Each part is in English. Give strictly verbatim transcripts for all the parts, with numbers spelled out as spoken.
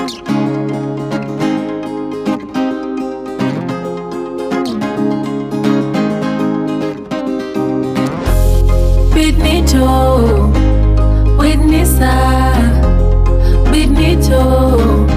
Benito, Whitney Star, Benito.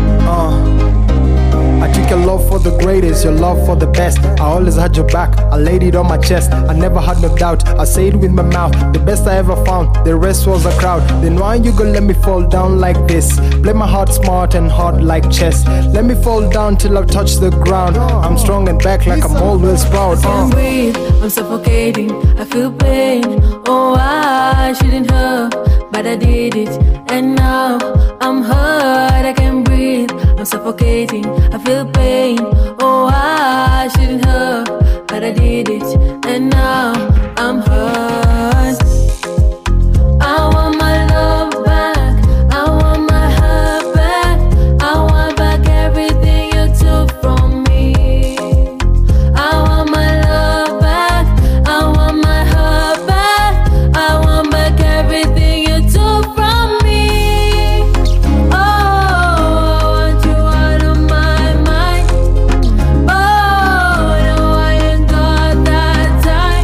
I took your love for the greatest, your love for the best. I always had your back, I laid it on my chest. I never had no doubt, I say it with my mouth. The best I ever found, the rest was a crowd. Then why you gonna let me fall down like this? Play my heart smart and hard like chess. Let me fall down till I touch the ground. I'm strong and back like I'm always proud. I can't breathe, I'm suffocating, I feel pain. Oh, I shouldn't have, but I did it. And now I'm hurt, I can't breathe, I'm suffocating, I feel pain. Oh, I shouldn't have, but I did it. And now I'm hurt. I want my love back, I want my heart back. I want back everything you took from me. I want my love back, I want my heart back. I want back everything you took from me. Oh, I want you out of my mind. Oh, no, I ain't got that time.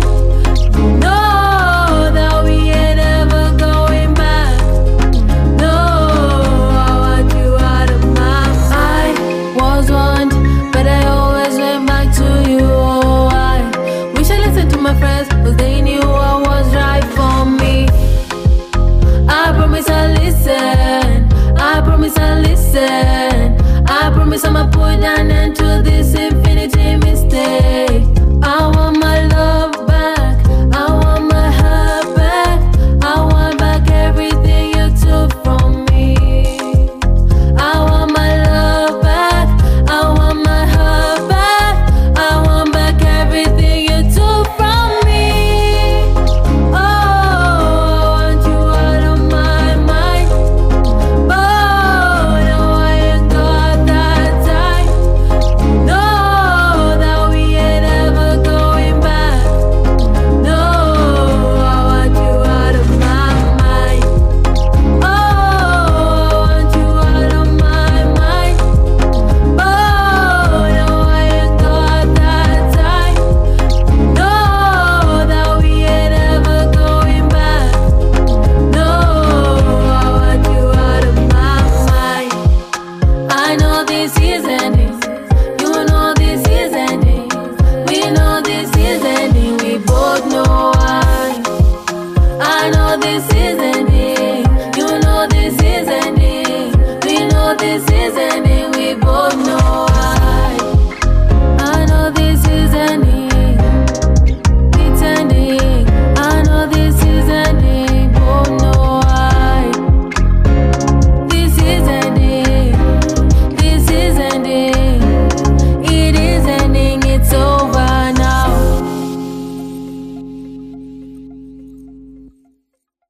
No, that we ain't ever going back. No, I want you out of my mind. I was one, but I always went back to you. Oh, I wish I listened to my friends, cause they knew what was right for me. I promise I'll listen, I promise I'll listen. I promise I'ma put an end to this infinity mistake. I want my love back, I want my heart back. I want back everything you took from me. I want my love back, I want my heart back. I want back everything you took from me. Oh, I want you out of my mind. Oh, no, I ain't got that time. No, that we ain't ever going back. No, I want you out of my mind. Oh, I want you out of my mind. Oh, no, I ain't got that time. No, that we ain't ever going back. No, I want you out of my mind. I know this is ending. You know this is ending. We know this is ending. We both know why. I know this is ending. You know this is ending. We know this is